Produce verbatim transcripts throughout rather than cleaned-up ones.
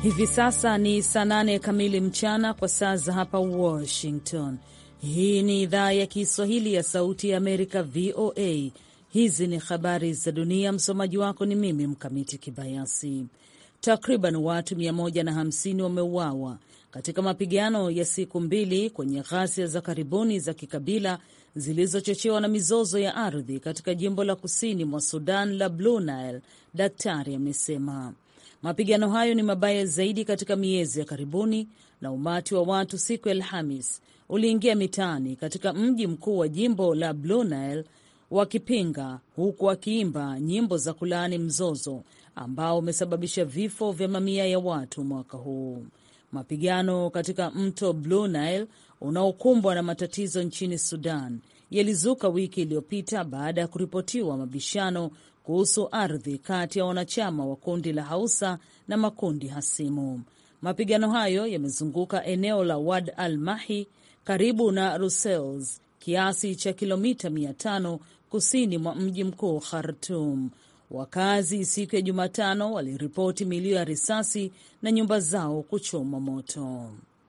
Hivi sasa ni saa nane kamili mchana kwa saa za hapa Washington. Hii ni idhaa ya Kiswahili ya Sauti ya Amerika, V O A. Hizi ni habari za dunia. Msomaji wako ni mimi Mkamiti Kibayasi. Takriban watu mia moja hamsini wameuawa katika mapigano ya siku mbili kwenye ghasia za karibuni za kikabila zilizochochewa na mizozo ya ardhi katika jimbo la kusini mwa Sudan la Blue Nile, daktari amesema. Mapigano hayo ni mabaya zaidi katika miezi ya karibuni, na umati wa watu siku ya Alhamis uliingia mitaani katika mji mkuu wa jimbo la Blue Nile wakipinga, huku wakiimba nyimbo za kulaani mzozo ambao umesababisha vifo vya mamia ya watu mwaka huu. Mapigano katika mto Blue Nile unaokumbwa na matatizo nchini Sudan yalizuka wiki iliyopita baada ya kuripotiwa mabishano kuhusu ardhi kati ya wanachama wa kundi la Hausa na makundi hasimu. Mapigano hayo yamezunguka eneo la Wad al-Mahi karibu na Brussels, kiasi cha kilomita mia tano kusini mwa mji mkuu Khartoum. Wakazi siku ya Jumatano waliripoti milio ya risasi na nyumba zao kuchoma moto.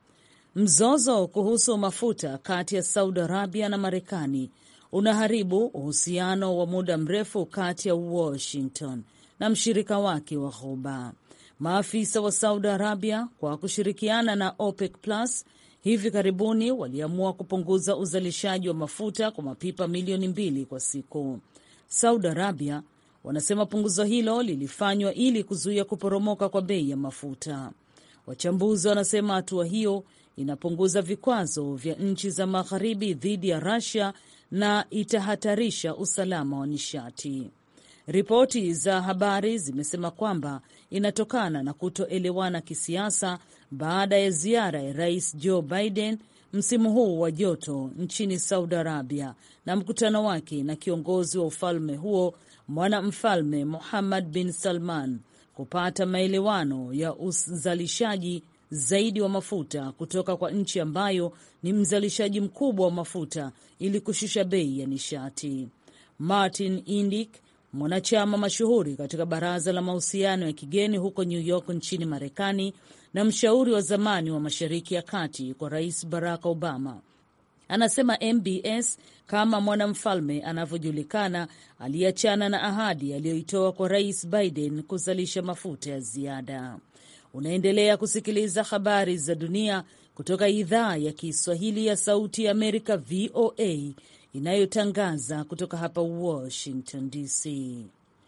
Mzozo kuhusu mafuta kati ya Saudi Arabia na Marekani unaharibu uhusiano wa muda mrefu kati ya Washington na mshirika wake wa Ghuba. Maafisa wa Saudi Arabia kwa kushirikiana na OPEC Plus hivi karibuni waliamua kupunguza uzalishaji wa mafuta kwa mapipa milioni mbili kwa siku. Saudi Arabia wanasema punguzo hilo lilifanywa ili kuzuia kuporomoka kwa bei ya mafuta. Wachambuzi wanasema hatua hiyo inapunguza vikwazo vya nchi za magharibi dhidi ya Russia na itahatarisha usalama wa nishati. Ripoti za habari zimesema kwamba inatokana na kutoelewana kisiasa baada ya ziara ya Rais Joe Biden msimu huu wa joto nchini Saudi Arabia na mkutano wake na kiongozi wa ufalme huo mwanamfalme Mohammed bin Salman kupata maelewano ya uzalishaji zaidi wa mafuta kutoka kwa nchi ambayo ni mzalishaji mkubwa wa mafuta ili kushusha bei ya nishati. Martin Indyk, mwanachama mashuhuri katika baraza la mahusiano ya kigeni huko New York nchini Marekani na mshauri wa zamani wa Mashariki ya Kati kwa Rais Barack Obama, anasema M B S kama mwanamfalme anavyojulikana aliachana na ahadi aliyoitoa kwa Rais Biden kuzalisha mafuta ya ziada. Unaendelea kusikiliza habari za dunia kutoka idhaa ya Kiswahili ya Sauti ya Amerika, V O A, inayotangaza kutoka hapa Washington D C.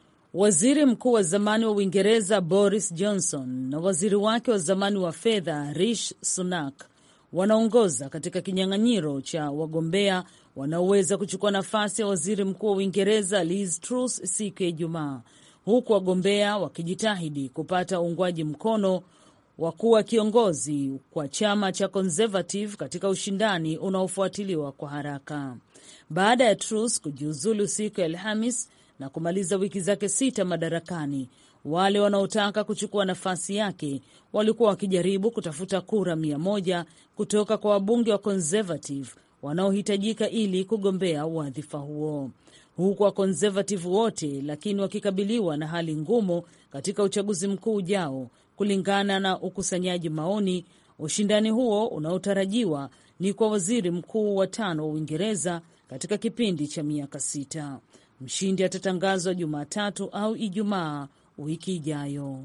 Waziri mkuu wa zamani wa Uingereza Boris Johnson na waziri wake wa zamani wa fedha Rishi Sunak wanaongoza katika kinyang'anyiro cha wagombea wanaoweza kuchukua nafasi ya waziri mkuu wa Uingereza Liz Truss siku ya Ijumaa, huku wagombea wakijitahidi kupata uungwaji mkono wa kuwa kiongozi kwa chama cha Conservative katika ushindani unaofuatiliwa kwa haraka. Baada ya Truss kujiuzulu siku ya Alhamis na kumaliza wiki zake sita madarakani, wale wanaotaka kuchukua nafasi yake walikuwa wakijaribu kutafuta kura mia moja kutoka kwa wabunge wa Conservative wanaohitajika ili kugombea wadhifa huo, huku wa Conservative wote lakini wakikabiliwa na hali ngumu katika uchaguzi mkuu ujao. Kulingana na ukusanyaji maoni, ushindani huo unaotarajiwa ni kwa waziri mkuu wa tano wa Uingereza katika kipindi cha miaka sita. Mshindi atatangazwa Jumatatu au Ijumaa wiki ijayo.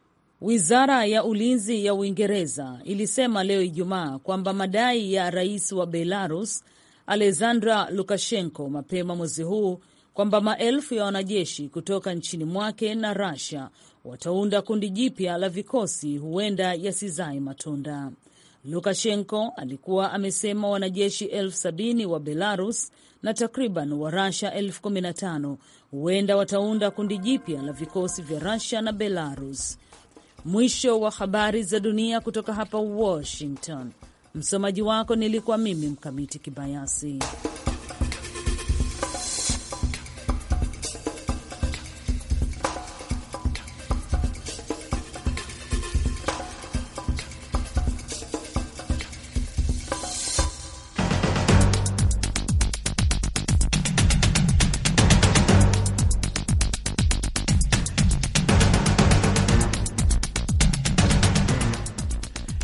Wizara ya ulinzi ya Uingereza ilisema leo Ijumaa kwamba madai ya rais wa Belarus Alexander Lukashenko mapema mwezi huu kwamba maelfu ya wanajeshi kutoka nchini mwake na Russia wataunda kundi jipya la vikosi huenda yasizae matunda. Lukashenko alikuwa amesema wanajeshi elfu sabini wa Belarus na takriban wa Russia elfu kumi na tano huenda wataunda kundi jipya la vikosi vya Russia na Belarus. Mwisho wa habari za dunia kutoka hapa Washington. Msomaji wako nilikuwa mimi Mkamiti Kibayasi.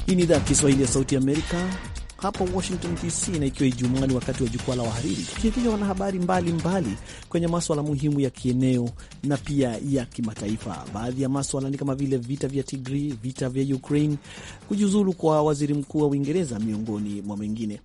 Hii ni idhaa ya Kiswahili ya Sauti ya Amerika hapa Washington D C, na ikiwa Ijumaa ni wakati wa jukwaa la wahariri, tukiendelea wanahabari mbalimbali kwenye maswala muhimu ya kieneo na pia ya kimataifa. Baadhi ya maswala ni kama vile vita vya Tigray, vita vya Ukraine, kujiuzulu kwa waziri mkuu wa Uingereza, miongoni mwa mengine.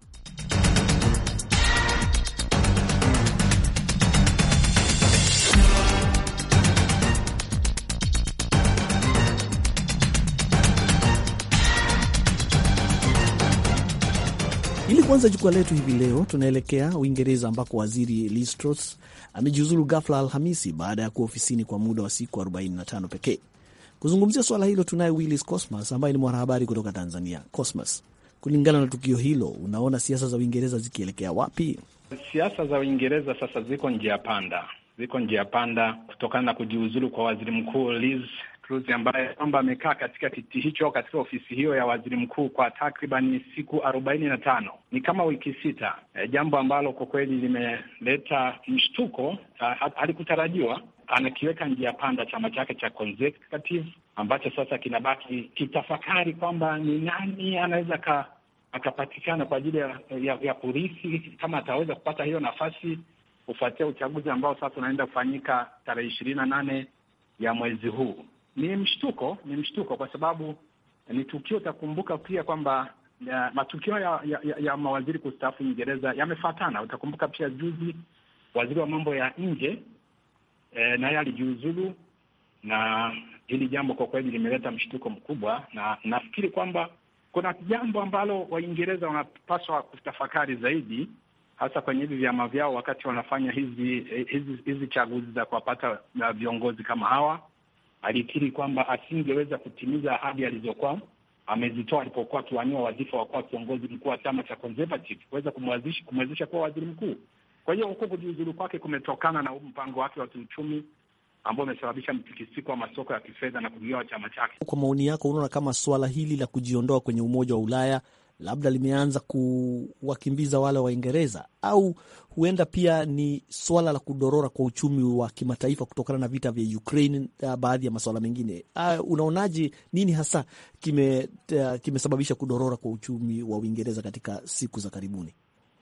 Ili kuanza jukwaa letu hivi leo, tunaelekea Uingereza ambako waziri Liz Truss amejiuzulu ghafla Alhamisi baada ya kuwa ofisini kwa muda wa siku arobaini na tano pekee. Kuzungumzia swala hilo tunaye Willis Cosmas ambaye ni mwanahabari kutoka Tanzania. Cosmas, kulingana na tukio hilo, unaona siasa za Uingereza zikielekea wapi? Siasa za Uingereza sasa ziko njia panda, ziko njia panda kutokana na kujiuzulu kwa waziri mkuu Liz Truss ambaye kwamba amekaa katika kiti hicho, katika ofisi hiyo ya waziri mkuu kwa takriban siku arobaini na tano. Ni kama wiki sita. E, jambo ambalo kwa kweli limeleta mshtuko, halikutarajiwa. Anakiweka njia panda chama chake cha Conservative ambacho sasa kinabaki kitafakari kwamba ni nani anaweza ka akapatikana kwa ajili ya, ya, ya kurithi, kama ataweza kupata hiyo nafasi kufuatia uchaguzi ambao sasa unaenda kufanyika tarehe ishirini na nane ya mwezi huu. Ni mshtuko, ni mshtuko kwa sababu ni tukio. Utakumbuka pia kwamba ya, matukio ya, ya, ya mawaziri kustaafu Uingereza yamefuatana. Utakumbuka pia juzi waziri wa mambo ya nje e, naye alijiuzulu, na hili jambo kwa kweli limeleta mshtuko mkubwa, na nafikiri kwamba kuna jambo ambalo Waingereza wanapaswa kutafakari zaidi, hasa kwenye hivi vyama vyao wakati wanafanya hizi hizi hizi chaguzi za kuwapata viongozi kama hawa. Alikiri kwamba asingeweza kutimiza ahadi alizokuwa amezitoa alipokuwa akiwania wadhifa wa kuwa kiongozi mkuu wa chama cha Conservative, kuweza kumwezesha kumwezesha kuwa waziri mkuu. Kwa hiyo huko kujiuzulu kwake kumetokana na mpango wake wa kiuchumi ambao umesababisha mtikisiko wa masoko ya kifedha na kugawa chama chake. Kwa maoni yako, unaona kama swala hili la kujiondoa kwenye Umoja wa Ulaya labda limeanza kuwakimbiza wale Waingereza, au huenda pia ni swala la kudorora kwa uchumi wa kimataifa kutokana na vita vya Ukraine, baadhi ya masuala mengine? Uh, unaonaje, nini hasa kime uh, kimesababisha kudorora kwa uchumi wa Uingereza katika siku za karibuni?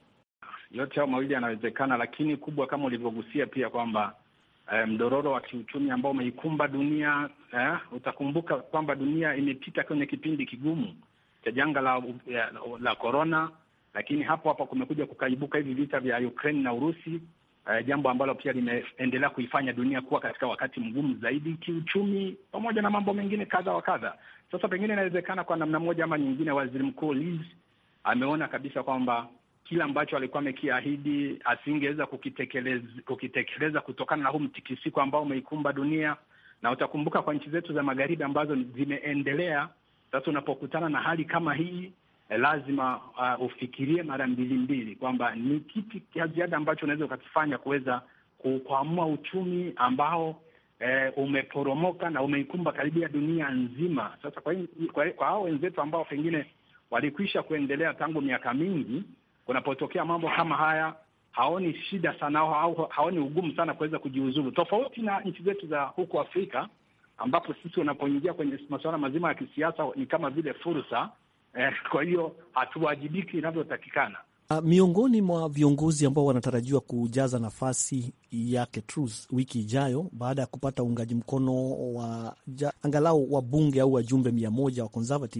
Yote hayo mawili yanawezekana, lakini kubwa kama ulivyogusia pia kwamba eh, mdororo wa kiuchumi ambao umeikumba dunia, eh, utakumbuka kwamba dunia imepita kwenye kipindi kigumu cha janga la la corona, lakini hapo hapo kumekuja kukaibuka hivi vita vya Ukraine na Urusi, uh, jambo ambalo pia limeendelea kuifanya dunia kuwa katika wakati mgumu zaidi kiuchumi, pamoja na mambo mengine kadha wa kadha. Sasa pengine inawezekana kwa namna moja ama nyingine waziri mkuu Liz ameona kabisa kwamba kila ambacho alikuwa amekiahidi asingeweza kukitekeleza kukitekeleza kutokana na huu mtikisiko ambao umeikumba dunia. Na utakumbuka kwa nchi zetu za magharibi ambazo zimeendelea, sasa unapokutana na hali kama hii eh, lazima uh, ufikirie mara mbili mbili kwamba ni kipi cha ziada ambacho unaweza ukakifanya kuweza kuamua uchumi ambao eh, umeporomoka na umeikumba karibia dunia nzima. Sasa kwa kwa, kwa hao wenzetu ambao pengine walikwisha kuendelea tangu miaka mingi, kunapotokea mambo kama haya haoni shida sana au haoni ugumu sana kuweza kujiuzulu, tofauti na nchi zetu za huko Afrika ambapo sisi unapoingia kwenye masuala mazima ya kisiasa ni kama vile fursa eh, kwa hiyo hatuwajibiki inavyotakikana. Uh, miongoni mwa viongozi ambao wanatarajiwa kujaza nafasi yake Truss wiki ijayo baada ya kupata uungaji mkono wa ja, angalau wa bunge au wajumbe mia moja wa Conservative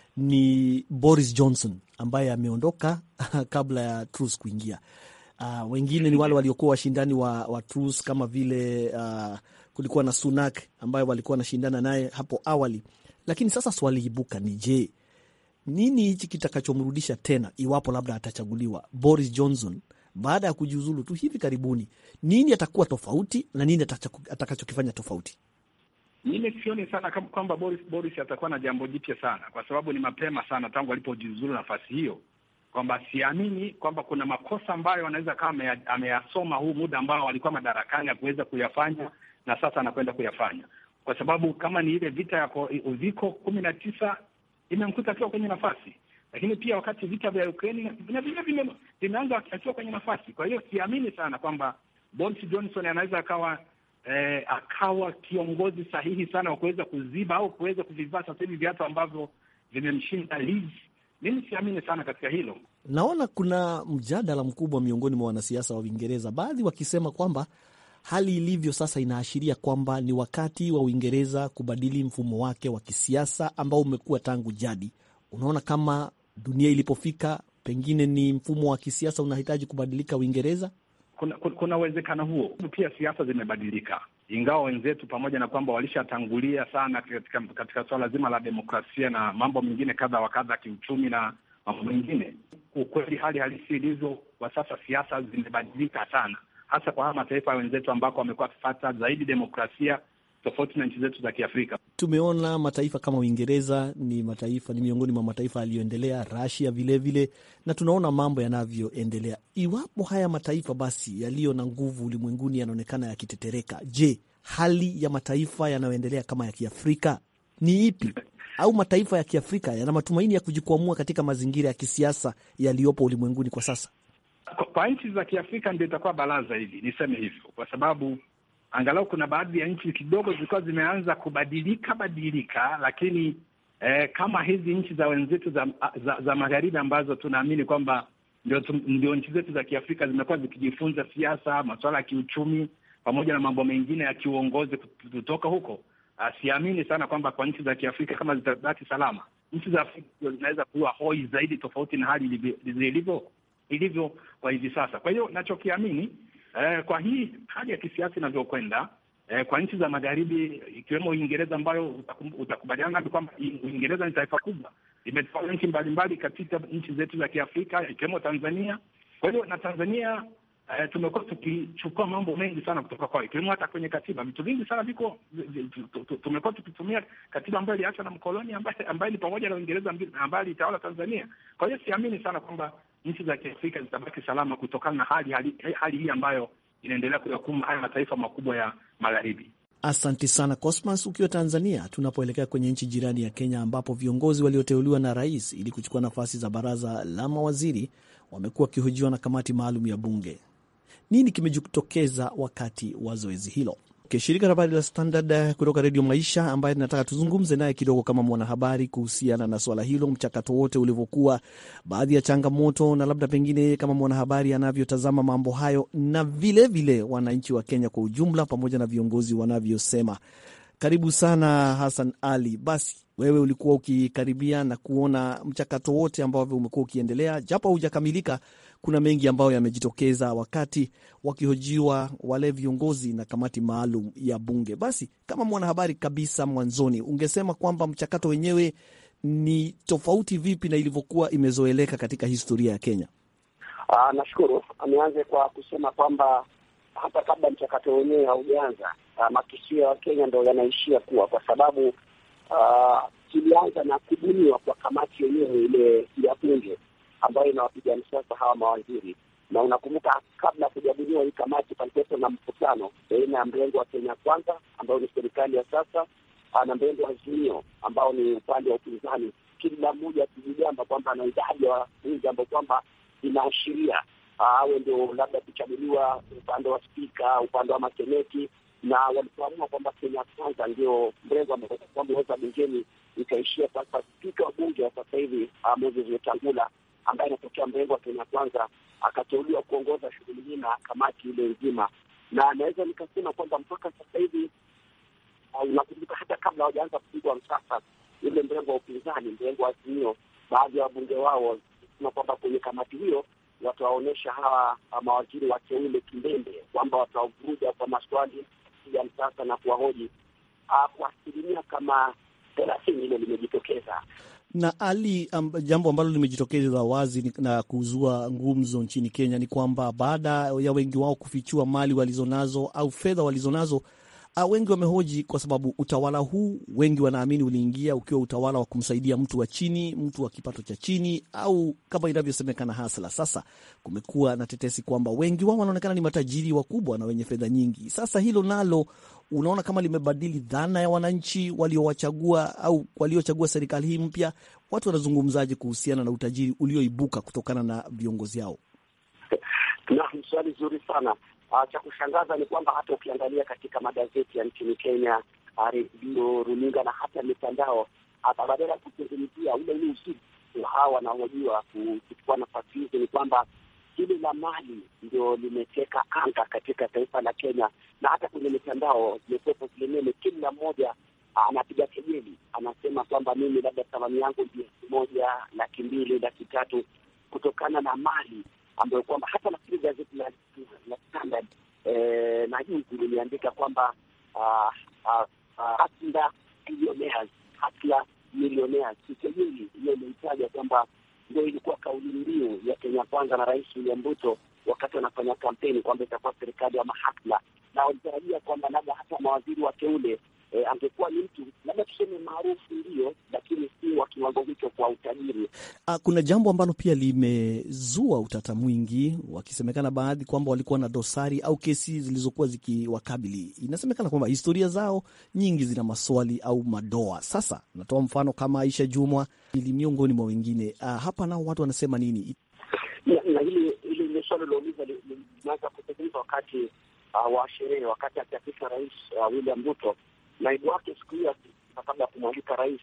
ni Boris Johnson ambaye ameondoka kabla ya Truss kuingia. Uh, wengine ni wale waliokuwa washindani wa, wa Truss kama vile uh, kulikuwa na Sunak ambaye walikuwa wanashindana naye hapo awali. Lakini sasa swali ibuka ni je, nini hichi kitakachomrudisha tena iwapo labda atachaguliwa Boris Johnson baada ya kujiuzulu tu hivi karibuni? Nini atakuwa tofauti na nini atakachokifanya tofauti? Mimi sioni sana kama kwamba Boris Boris atakuwa na jambo jipya sana, kwa sababu ni mapema sana tangu alipojiuzulu nafasi hiyo, kwamba siamini kwamba kuna makosa ambayo anaweza kama ameyasoma huu muda ambao alikuwa madarakani ya kuweza kuyafanya na sasa anakwenda kuyafanya, kwa sababu kama ni ile vita ya uviko kumi na tisa imemkuta akiwa kwenye nafasi, lakini pia wakati vita vya Ukraine vile vile vimeanza akiwa kwenye nafasi. Kwa hiyo siamini sana kwamba Boris Johnson anaweza akawa eh, akawa kiongozi sahihi sana wa kuweza kuziba au kuweza kuvivaa sasa hivi viatu ambavyo vimemshinda Liz. Mimi siamini sana katika hilo. Naona kuna mjadala mkubwa miongoni mwa wanasiasa wa Uingereza, baadhi wakisema kwamba hali ilivyo sasa inaashiria kwamba ni wakati wa Uingereza kubadili mfumo wake wa kisiasa ambao umekuwa tangu jadi. Unaona kama dunia ilipofika, pengine ni mfumo wa kisiasa unahitaji kubadilika Uingereza? Kuna kuna uwezekano huo. Pia siasa zimebadilika, ingawa wenzetu pamoja na kwamba walishatangulia sana katika, katika swala zima la demokrasia na mambo mengine kadha wa kadha, kiuchumi na mambo mengine. Ukweli hali halisi ilivyo kwa sasa, siasa zimebadilika sana, hasa kwa haya mataifa ya wenzetu ambako wamekuwa wakifuata zaidi demokrasia tofauti na nchi zetu za Kiafrika. Tumeona mataifa kama Uingereza ni mataifa ni miongoni mwa mataifa yaliyoendelea, Russia vile vile, na tunaona mambo yanavyoendelea. Iwapo haya mataifa basi yaliyo na nguvu ulimwenguni yanaonekana yakitetereka, je, hali ya mataifa yanayoendelea kama ya Kiafrika ni ipi? Au mataifa ya Kiafrika yana matumaini ya kujikwamua katika mazingira ya kisiasa yaliyopo ulimwenguni kwa sasa? Kwa, kwa nchi za Kiafrika ndio itakuwa baraza hili, niseme hivyo, kwa sababu angalau kuna baadhi ya nchi kidogo zilikuwa zimeanza kubadilika badilika, lakini eh, kama hizi nchi za wenzetu za, za, za magharibi ambazo tunaamini kwamba ndio, ndio nchi zetu za Kiafrika zimekuwa zikijifunza siasa, masuala ya kiuchumi pamoja na mambo mengine ya kiuongozi kutoka huko. Uh, siamini sana kwamba kwa nchi za Kiafrika kama zitabaki salama, nchi za Afrika zinaweza kuwa hoi zaidi, tofauti na hali ilivyo ilivyo kwa hivi sasa. Kwa hiyo nachokiamini Eh, kwa hii hali ya kisiasa inavyokwenda, eh, kwa nchi za magharibi ikiwemo Uingereza, ambayo utakubaliana nami kwamba Uingereza ni taifa kubwa, imetawala nchi mbalimbali katika nchi zetu za Kiafrika ikiwemo Tanzania. Kwa hiyo na Tanzania eh, tumekuwa tukichukua mambo mengi sana kutoka kwao, ikiwemo hata kwenye katiba. Vitu vingi sana viko tumekuwa tukitumia katiba ambayo iliachwa na mkoloni ambaye ambaye ni pamoja na Uingereza ambaye ilitawala Tanzania. Kwa hiyo siamini sana kwamba nchi za Kiafrika zitabaki salama kutokana na hali hali, hali hii ambayo inaendelea kuyakumba haya mataifa makubwa ya magharibi. Asante sana Cosmas, ukiwa Tanzania. Tunapoelekea kwenye nchi jirani ya Kenya, ambapo viongozi walioteuliwa na rais ili kuchukua nafasi za baraza la mawaziri wamekuwa wakihojiwa na kamati maalum ya bunge. Nini kimejitokeza wakati wa zoezi hilo? Shirika la habari la Standard kutoka Radio Maisha, ambaye nataka tuzungumze naye kidogo kama mwanahabari kuhusiana na swala hilo, mchakato wote ulivyokuwa, baadhi ya changamoto, na labda pengine kama mwanahabari anavyotazama mambo hayo, na vile vile wananchi wa Kenya kwa ujumla pamoja na viongozi wanavyosema. Karibu sana Hassan Ali. Basi wewe ulikuwa ukikaribia na kuona mchakato wote ambao umekuwa ukiendelea, japo hujakamilika. Kuna mengi ambayo yamejitokeza wakati wakihojiwa wale viongozi na kamati maalum ya bunge. Basi kama mwanahabari kabisa, mwanzoni ungesema kwamba mchakato wenyewe ni tofauti vipi na ilivyokuwa imezoeleka katika historia ya Kenya? Ah, nashukuru. Nianze kwa kusema kwamba hata kabla mchakato wenyewe haujaanza, makisio ya Kenya ndio yanaishia kuwa, kwa sababu uh, kilianza na kubuniwa kwa kamati yenyewe ile ya bunge ambayo inawapiga msasa hawa mawaziri. Na unakumbuka kabla kujadiliwa hii kamati palikuwa na mkutano baina ya mrengo wa Kenya Kwanza ambao ni serikali ya sasa na mrengo wa Azimio ambao ni upande wa upinzani, kila mmoja akijigamba kwamba ana idadi ya wabunge ambao kwamba inaashiria awe ndio labda kuchaguliwa upande wa spika, upande wa maseneti, na walipoamua kwamba Kenya Kwanza ndio mrengo ambao kwamba waweza bungeni ikaishia sasa spika wa bunge sasa hivi Moses Wetangula ambaye anatokea mrengo wa Kenya Kwanza akateuliwa kuongoza shughuli hii na kamati ile nzima. Na naweza nikasema kwamba mpaka sasa hivi unakumbuka hata kabla hawajaanza kupigwa msasa ile mrengo wa upinzani, mrengo wa Azimio, baadhi ya wabunge wao na kwamba kwenye kamati hiyo watawaonyesha hawa mawaziri wateule kimbembe kwamba watawavuruga kwa maswali ya msasa na kuwahoji kwa asilimia kama thelathini. Ile limejitokeza na ali um, jambo ambalo limejitokeza wazi na kuzua ngumzo nchini Kenya ni kwamba baada ya wengi wao kufichua mali walizonazo au fedha walizonazo, uh, wengi wamehoji kwa sababu utawala huu wengi wanaamini uliingia ukiwa utawala wa kumsaidia mtu wa chini, mtu wa kipato cha chini, au kama inavyosemekana hasla. Sasa kumekuwa na tetesi kwamba wengi wao wanaonekana ni matajiri wakubwa na wenye fedha nyingi. Sasa hilo nalo unaona kama limebadili dhana ya wananchi waliowachagua au waliochagua serikali hii mpya? Watu wanazungumzaje kuhusiana na utajiri ulioibuka kutokana na viongozi hao? Na swali zuri sana. Uh, cha kushangaza ni kwamba hata ukiangalia katika magazeti ya nchini Kenya, redio, runinga na hata mitandao, badala ya kuzungumzia ule ule usiku wa hawa wanaojua kuchukua nafasi hizo, ni kwamba hili la mali ndio limeteka anga katika taifa la Kenya, na hata kwenye mitandao zimekuwepo zile nene, kila mmoja anapiga kejeli, anasema kwamba mimi labda thamani yangu ni moja laki mbili laki tatu kutokana na mali ambayo kwamba hata nafikiri gazeti la, la Standard eh, na juzi limeandika kwamba uh, uh, uh, hasla millionaires hasla millionaires. Kejeli hiyo imetaja kwamba ndio ilikuwa kauli mbiu ya Kenya Kwanza na Rais William Ruto wakati wanafanya kampeni kwamba itakuwa serikali ya mahasla, na walitarajia kwamba labda hata mawaziri wateule E, angekuwa ni mtu labda tuseme maarufu ndio, lakini si wa kiwango hicho kwa utajiri. A, kuna jambo ambalo pia limezua utata mwingi, wakisemekana baadhi kwamba walikuwa na dosari au kesi zilizokuwa zikiwakabili. Inasemekana kwamba historia zao nyingi zina maswali au madoa. Sasa natoa mfano kama Aisha Jumwa ili miongoni mwa wengine. A, hapa nao watu wanasema nini? Na, na hili hili ni swali lilouliza limeanza kutekelezwa wakati uh, wa sherehe, wakati akiapishwa Rais uh, William Ruto. Naibu wake siku hiyo kabla ya kumwalika rais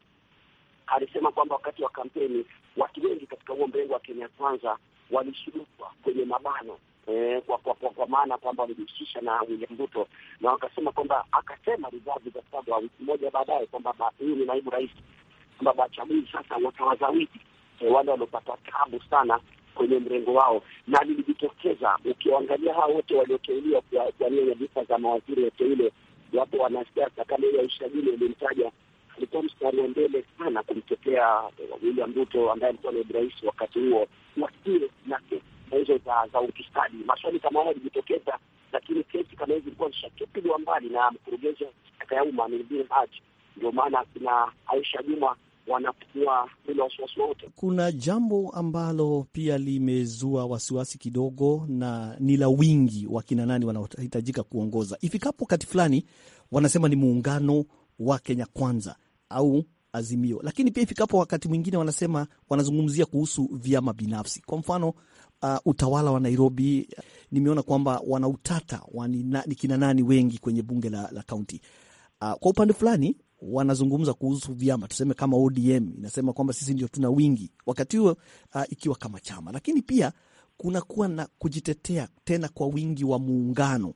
alisema kwamba wakati wa kampeni watu wengi katika huo mrengo wa Kenya Kwanza walishirikwa kwenye mabano eh, kwa, kwa, kwa, kwa maana kwamba walijihusisha na William Ruto, na wakasema kwamba akasema rizavi za sababu wiki moja baadaye kwamba huyu ni naibu rais, kwamba bachagui sasa watawazawidi eh, wale waliopata tabu sana kwenye mrengo wao, na lilijitokeza. Ukiangalia hao wote walioteuliwa kwa nia ya visa za mawaziri wote ile, wapo wanasiasa kama ile Aisha Jumwa ilimtaja, alikuwa mstari wa mbele sana kumtetea William Ruto ambaye alikuwa ni rais wakati huo, wasiwe na kesi hizo za, za ukistadi. Maswali kama hayo yalijitokeza, lakini kesi kama hizi zilikuwa zishakipiliwa mbali na mkurugenzi wa umma Nurdin Haji. Ndio maana kuna Aisha Jumwa wanakuwa bila wasiwasi wote. Kuna jambo ambalo pia limezua wasiwasi kidogo, na ni la wingi wa kina nani wanaohitajika kuongoza ifikapo wakati fulani. Wanasema ni muungano wa Kenya Kwanza au Azimio, lakini pia ifikapo wakati mwingine wanasema wanazungumzia kuhusu vyama binafsi. Kwa mfano uh, utawala wa Nairobi, nimeona kwamba wanautata ni kina nani wengi kwenye bunge la, la kaunti. Uh, kwa upande fulani wanazungumza kuhusu vyama, tuseme kama O D M inasema kwamba sisi ndio tuna wingi wakati huo, uh, ikiwa kama chama, lakini pia kuna kuwa na kujitetea tena kwa wingi wa muungano.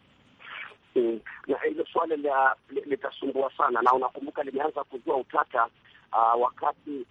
Mm. Na hilo swali litasumbua sana, na unakumbuka limeanza kuzua utata uh, wakati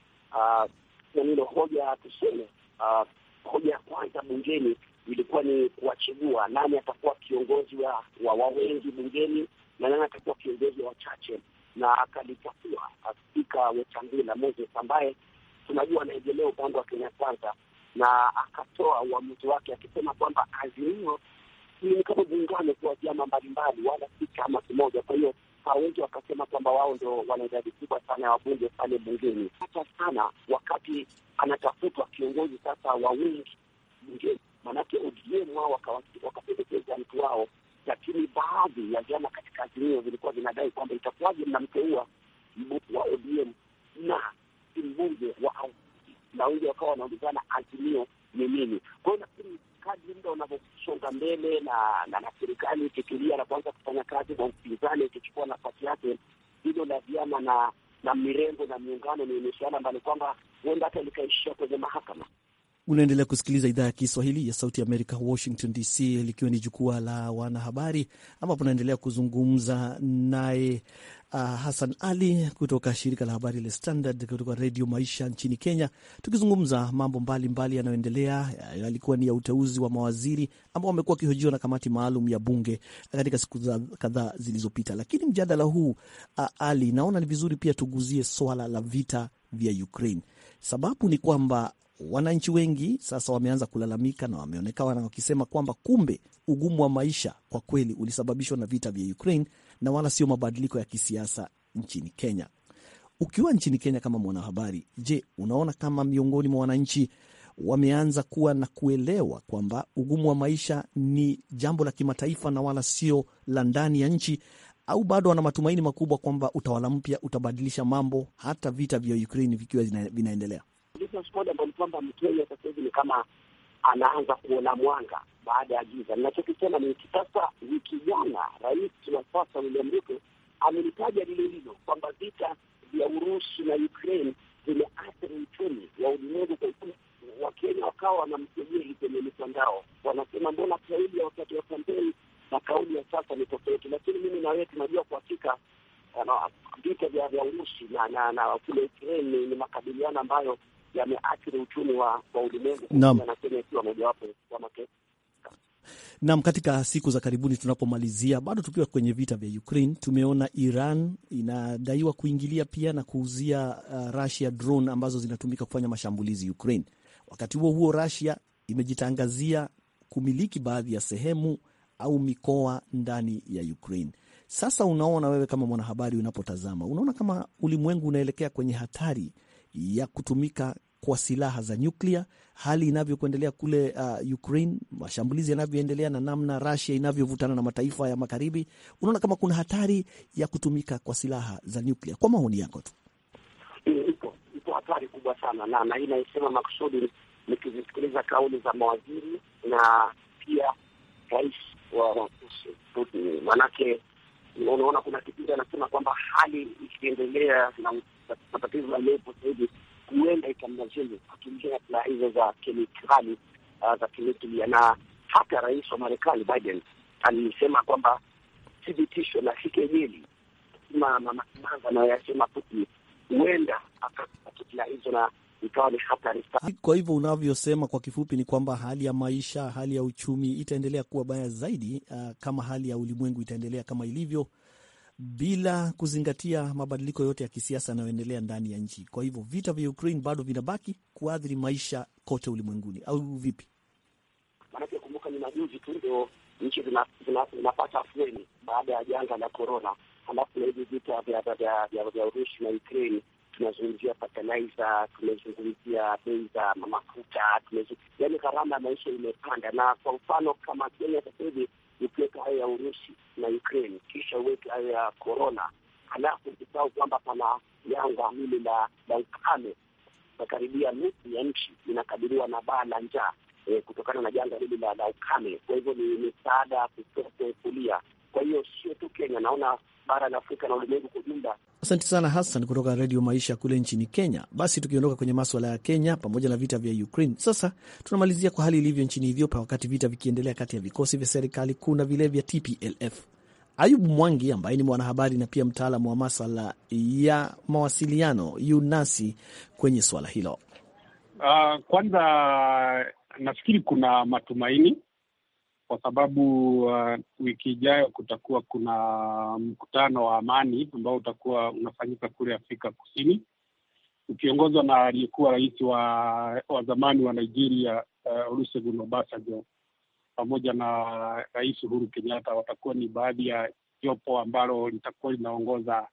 uh, nilo hoja tuseme uh, hoja ya kwanza bungeni ilikuwa ni kuwachagua nani atakuwa kiongozi wa, wa, wa wengi bungeni na nani atakuwa kiongozi wa wachache, na akalitakiwa Spika Wetangula Moses ambaye tunajua anaegemea upande wa Kenya Kwanza, na akatoa uamuzi wake akisema kwamba Azimio ni kama muungano kwa vyama mbalimbali wala si chama kimoja. Kwa hiyo hawezi wakasema kwamba wao ndio wana idadi kubwa sana ya wabunge pale bungeni, hata sana wakati anatafutwa kiongozi sasa wa wingi bungeni. Maanake O D M wao wakapendekeza mtu wao, lakini baadhi ya vyama katika Azimio vilikuwa vinadai kwamba itakuwaje mnamteua mbunge wa O D M na mbunge wa na wengi wakawa wanaulizana Azimio ni nini. Kwa hiyo nafikiri kadri muda unavyosonga mbele na na, na serikali ikikilia na kuanza kufanya kazi na upinzani ikichukua nafasi yake, hilo la vyama na na mirengo na miungano ni suala ambalo kwamba huenda hata likaishia kwenye mahakama. Unaendelea kusikiliza idhaa ya Kiswahili ya Sauti ya Amerika, Washington D C, likiwa ni jukwaa la wanahabari, ambapo naendelea kuzungumza naye uh, Hassan Ali kutoka shirika la habari la Standard kutoka Radio Maisha nchini Kenya, tukizungumza mambo mbalimbali yanayoendelea. Yalikuwa ni ya uteuzi wa mawaziri ambao wamekuwa wakihojiwa na kamati maalum ya bunge katika siku kadhaa zilizopita. Lakini mjadala huu uh, Ali, naona ni vizuri pia tuguzie swala la vita vya Ukraine. Sababu ni kwamba wananchi wengi sasa wameanza kulalamika na wameonekana wakisema kwamba kumbe ugumu wa maisha kwa kweli ulisababishwa na vita vya Ukraine na wala sio mabadiliko ya kisiasa nchini Kenya. Ukiwa nchini Kenya kama mwanahabari, je, unaona kama miongoni mwa wananchi wameanza kuwa na kuelewa kwamba ugumu wa maisha ni jambo la kimataifa na wala sio la ndani ya nchi, au bado wana matumaini makubwa kwamba utawala mpya utabadilisha mambo hata vita vya Ukraine vikiwa vinaendelea? Ambao kwamba Mkenya sasa hivi ni kama anaanza kuona mwanga baada ya giza. Ninachokisema ni sasa, wiki jana rais wa sasa William Ruto amelitaja lile hilo kwamba vita ya Urusi na Ukraine zimeathiri uchumi wa ulimwengu kwa ujumla. Wakenya wakawa wanamkejeli kwenye mitandao, wanasema mbona kauli ya wakati wa kampeni na kauli ya sasa ni tofauti. Lakini mimi na wewe tunajua kwa hakika vita vya vya Urusi na na, na kule Ukraine ni makabiliano ambayo yameathiri uchumi wa, wa ulimwengu, na Kenya ikiwa mojawapo wa mataifa. Naam, katika siku za karibuni tunapomalizia, bado tukiwa kwenye vita vya Ukraine, tumeona Iran inadaiwa kuingilia pia na kuuzia uh, Russia drone ambazo zinatumika kufanya mashambulizi Ukraine. Wakati huo huo, Russia imejitangazia kumiliki baadhi ya sehemu au mikoa ndani ya Ukraine. Sasa unaona wewe kama mwanahabari, unapotazama, unaona kama ulimwengu unaelekea kwenye hatari ya kutumika kwa silaha za nyuklia, hali inavyokuendelea kule uh, Ukraine, mashambulizi yanavyoendelea na namna Russia inavyovutana na mataifa ya magharibi, unaona kama kuna hatari ya kutumika kwa silaha za nyuklia? Kwa maoni yako tu. Ipo, ipo hatari kubwa sana, na na hii naisema makusudi nikizisikiliza kauli za mawaziri na pia rais wa Putin. Manake unaona kuna kipindi anasema kwamba hali ikiendelea na matatizo yaliyopo zaidi huenda ikamlazimu kutumia silaha hizo za kemikali uh, za kinuklia. Na hata rais wa Marekani Biden alisema kwamba thibitisho na sikejeli na mamaza na yasema Putin huenda akapata silaha hizo na ikawa ni hatari sana. Kwa hivyo unavyosema kwa kifupi ni kwamba hali ya maisha, hali ya uchumi itaendelea kuwa baya zaidi uh, kama hali ya ulimwengu itaendelea kama ilivyo, bila kuzingatia mabadiliko yote ya kisiasa yanayoendelea ndani ya nchi. Kwa hivyo vita vya Ukraine bado vinabaki kuathiri maisha kote ulimwenguni, au vipi? Maanake kumbuka ni majuzi tu ndio nchi zinapata afueni baada ya janga la corona, halafu na hivi vita vya vya vya Urusi na Ukraine. Tunazungumzia fertilizer, tunazungumzia bei za mafuta, yaani gharama ya maisha imepanda. Na kwa mfano kama Kenya sasa hivi ukiweka hayo ya Urusi na Ukraine kisha uweke hayo ya corona, halafu ukisahau kwamba pana janga hili la la ukame, na karibia nusu ya nchi inakabiliwa na baa la njaa e, kutokana na janga hili la, la ukame. Kwa hivyo ni misaada kutoka kulia. Kwa hiyo sio tu Kenya, naona bara la Afrika na ulimwengu kwa jumla. Asante sana Hassan kutoka Radio Maisha kule nchini Kenya. Basi tukiondoka kwenye masuala ya Kenya pamoja na vita vya Ukraine, sasa tunamalizia kwa hali ilivyo nchini Ethiopia, wakati vita vikiendelea kati ya vikosi vya serikali kuu na vile vya T P L F. Ayubu Mwangi ambaye ni mwanahabari na pia mtaalamu wa masuala ya mawasiliano yunasi kwenye swala hilo. Uh, kwanza nafikiri kuna matumaini kwa sababu uh, wiki ijayo kutakuwa kuna mkutano wa amani ambao utakuwa unafanyika kule Afrika Kusini, ukiongozwa na aliyekuwa rais wa wa zamani wa Nigeria uh, Olusegun Obasanjo pamoja na Rais Uhuru Kenyatta. Watakuwa ni baadhi ya jopo ambalo litakuwa linaongoza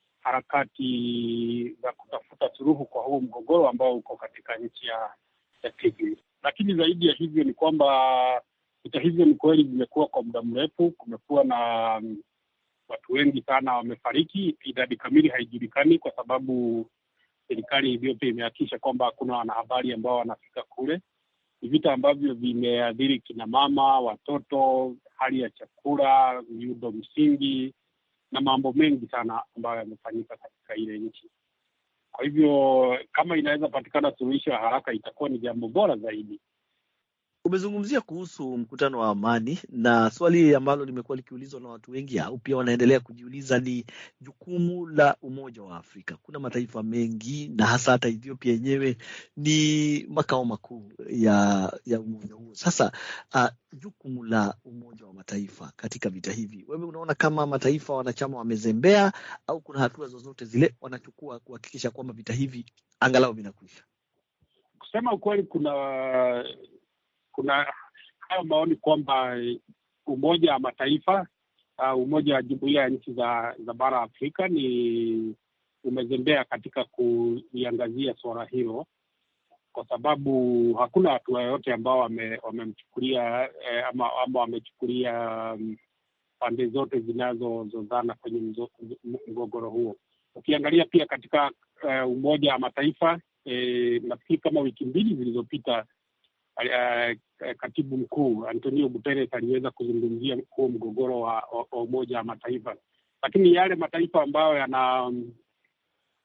harakati za kutafuta suluhu kwa huo mgogoro ambao uko katika nchi ya, ya Tigray. Lakini zaidi ya hivyo ni kwamba vita hivyo ni kweli vimekuwa kwa muda mrefu. Kumekuwa na um, watu wengi sana wamefariki. Idadi kamili haijulikani kwa sababu serikali ya Ethiopia imehakikisha kwamba hakuna wanahabari ambao wanafika kule. Ni vita ambavyo vimeathiri kina mama, watoto, hali ya chakula, miundo msingi na mambo mengi sana ambayo yamefanyika katika ile nchi. Kwa hivyo kama inaweza patikana suluhisho ya haraka itakuwa ni jambo bora zaidi. Umezungumzia kuhusu mkutano wa amani, na swali ambalo limekuwa likiulizwa na watu wengi au pia wanaendelea kujiuliza ni jukumu la Umoja wa Afrika. Kuna mataifa mengi na hasa hata Ethiopia yenyewe ni makao makuu ya ya umoja huo. Sasa uh, jukumu la Umoja wa Mataifa katika vita hivi, wewe unaona kama mataifa wanachama wamezembea au kuna hatua zozote zile wanachukua kuhakikisha kwamba vita hivi angalau vinakwisha? Kusema ukweli, kuna kuna hayo maoni kwamba Umoja wa Mataifa, uh, umoja wa jumuiya ya nchi za, za bara Afrika ni umezembea katika kuiangazia suala hilo, kwa sababu hakuna hatua yoyote ambao wamemchukulia eh, ama, ama wamechukulia um, pande zote zinazozozana kwenye mgogoro huo. Ukiangalia pia katika uh, Umoja wa Mataifa, eh, nafikiri kama wiki mbili zilizopita Uh, katibu mkuu Antonio Guterres aliweza kuzungumzia huo mgogoro wa, wa, wa Umoja wa Mataifa, lakini yale mataifa ambayo yana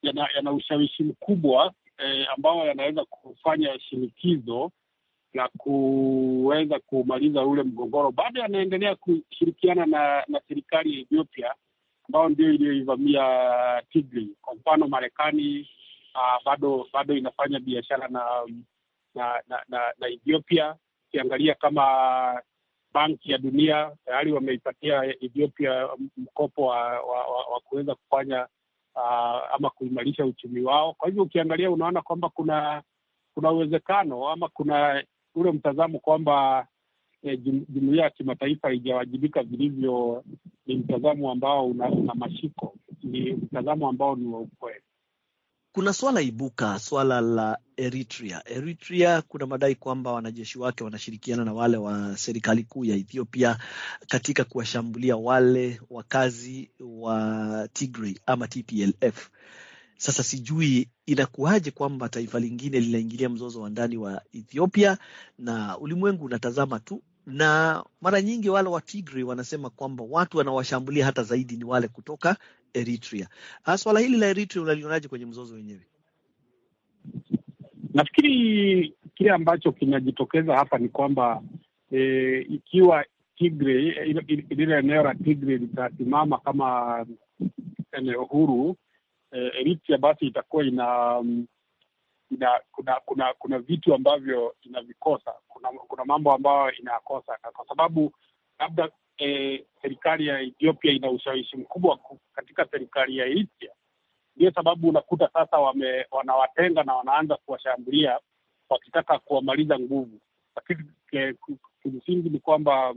yana, yana ushawishi mkubwa eh, ambao yanaweza kufanya shinikizo la kuweza kumaliza ule mgogoro. Bado yanaendelea kushirikiana na, na serikali ya Ethiopia ambao ndio iliyoivamia Tigray. Kwa mfano Marekani uh, bado bado inafanya biashara na na, na, na na Ethiopia. Ukiangalia kama Banki ya Dunia tayari wameipatia Ethiopia mkopo wa, wa, wa, wa kuweza kufanya uh, ama kuimarisha uchumi wao. Kwa hivyo ukiangalia unaona kwamba kuna kuna uwezekano ama kuna ule mtazamo kwamba eh, jumuiya ya kimataifa haijawajibika vilivyo. Ni mtazamo ambao una, una mashiko, ni mtazamo ambao ni wa ukweli. Kuna swala ibuka, swala la Eritrea. Eritrea kuna madai kwamba wanajeshi wake wanashirikiana na wale wa serikali kuu ya Ethiopia katika kuwashambulia wale wakazi wa Tigray ama T P L F. Sasa sijui inakuaje kwamba taifa lingine linaingilia mzozo wa ndani wa Ethiopia na ulimwengu unatazama tu, na mara nyingi wale wa Tigray wanasema kwamba watu wanawashambulia hata zaidi ni wale kutoka Eritrea. Swala hili la Eritrea unalionaje kwenye mzozo wenyewe? Nafikiri kile ambacho kinajitokeza hapa ni kwamba e, ikiwa Tigray, ile eneo la Tigray litasimama kama eneo huru, e, Eritrea basi itakuwa ina, ina kuna kuna kuna vitu ambavyo inavikosa, kuna kuna mambo ambayo inakosa, kwa sababu labda e, serikali ya Ethiopia ina ushawishi mkubwa katika serikali ya Eritrea. Ndio sababu unakuta sasa wame, wanawatenga na wanaanza kuwashambulia wakitaka kuwamaliza nguvu. Lakini kimsingi ni kwamba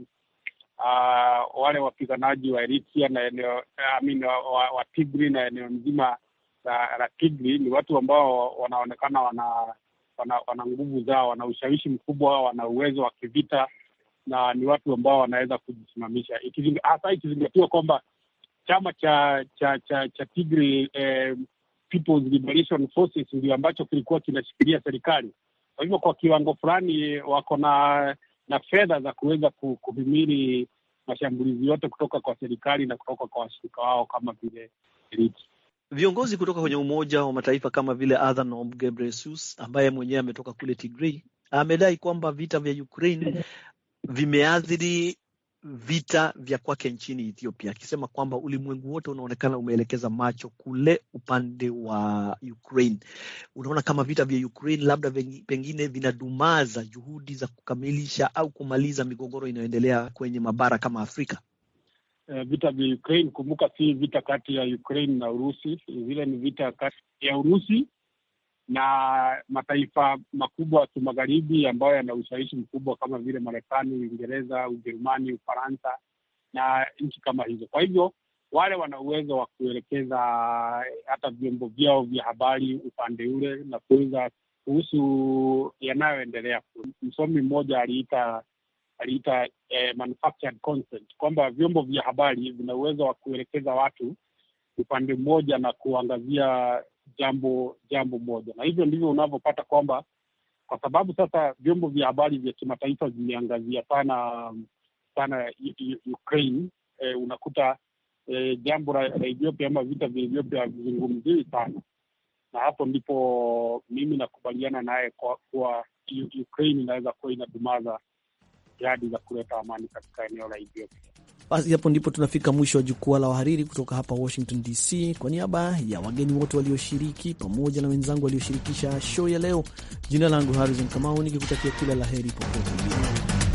uh, wale wapiganaji wa Eritrea na eneo I mean, wa, wa Tigray na eneo nzima la, la Tigray ni watu ambao wanaonekana wana wana, wana nguvu zao, wana ushawishi mkubwa, wana uwezo wa kivita na ni watu ambao wanaweza kujisimamisha. Hasa ikizingatiwa kwamba chama cha cha cha, cha Tigray eh, People's Liberation Forces ndio ambacho kilikuwa kinashikilia serikali. Kwa hivyo kwa kiwango fulani wako na na fedha za kuweza kuhimili mashambulizi yote kutoka kwa serikali na kutoka kwa washirika wao kama vile Eritrea. Viongozi kutoka kwenye Umoja wa Mataifa kama vile Adhanom Ghebreyesus ambaye mwenyewe ametoka kule Tigray amedai kwamba vita vya Ukraine vimeathiri vita vya kwake nchini Ethiopia, akisema kwamba ulimwengu wote unaonekana umeelekeza macho kule upande wa Ukraine. Unaona kama vita vya Ukraine labda pengine vinadumaza juhudi za kukamilisha au kumaliza migogoro inayoendelea kwenye mabara kama Afrika? Uh, vita vya Ukraine, kumbuka si vita kati ya Ukraine na Urusi, vile ni vita kati ya Urusi na mataifa makubwa ya kimagharibi ambayo yana ushawishi mkubwa kama vile Marekani, Uingereza, Ujerumani, Ufaransa na nchi kama hizo. Kwa hivyo wale wana uwezo wa kuelekeza hata vyombo vyao vya habari upande ule na kuweza kuhusu yanayoendelea. Msomi mmoja aliita aliita eh, manufactured content, kwamba vyombo vya habari vina uwezo wa kuelekeza watu upande mmoja na kuangazia jambo jambo moja. Na hivyo ndivyo unavyopata kwamba kwa sababu sasa vyombo vya habari vya kimataifa vimeangazia sana sana Ukraine, e, unakuta e, jambo la Ethiopia ama vita vya Ethiopia vizungumziwi sana. Na hapo ndipo mimi nakubaliana naye kwa kuwa Ukraine inaweza kuwa inadumaza jihadi za kuleta amani katika eneo la Ethiopia. Basi hapo ndipo tunafika mwisho wa jukwaa la wahariri kutoka hapa Washington D C. Kwa niaba ya wageni wote walioshiriki pamoja na wenzangu walioshirikisha show ya leo, jina langu Harrison Kamau nikikutakia kila laheri popote ulipo.